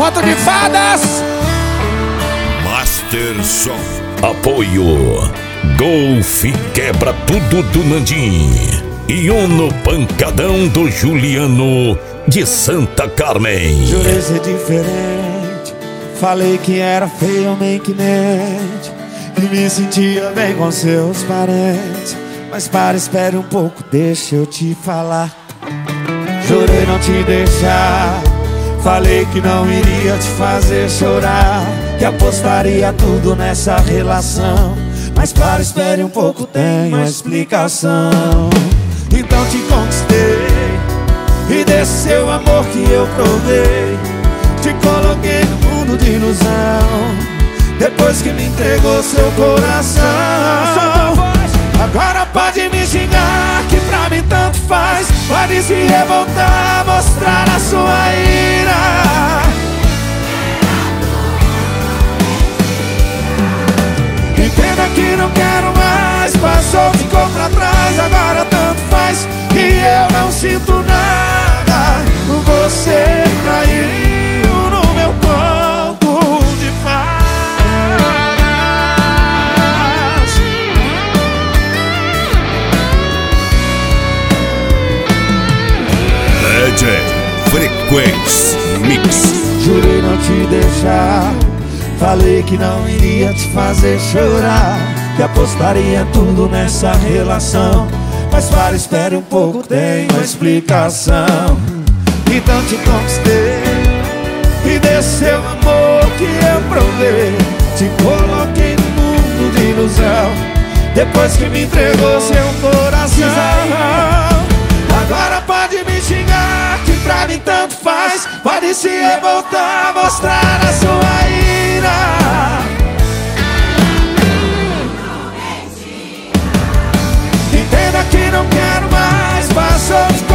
Conto de Fadas. Master Som. Apoio Golf Quebra Tudo do Nandim e Uno Pancadão do Juliano de Santa Carmen. Jurei ser diferente, falei que era feio, meio que mente, que me sentia bem com seus parentes. Mas para, espere um pouco, deixa eu te falar. Jurei não te deixar, falei que não iria te fazer chorar, que apostaria tudo nessa relação. Mas para, espere um pouco, tem uma explicação. Então te conquistei e desse seu amor que eu provei, te coloquei no mundo de ilusão, depois que me entregou seu coração. Agora pode me xingar, que pra mim tanto faz, pode se revoltar, mostrar a sua ira. Entenda que não quero mais, passou, ficou pra trás, agora tanto faz, que eu não sinto nada. Você caiu no meu conto de fadas. DJ Frequência Mix. Jurei não te deixar, falei que não iria te fazer chorar, que apostaria tudo nessa relação. Mas para, espere um pouco, tem uma explicação. Então te conquistei e desse seu amor que eu provei, te coloquei no mundo de ilusão, depois que me entregou seu coração. Agora pode me xingar, que pra mim tanto faz, pode se revoltar, mostrar a sua ira. Entenda que não quero mais, passou.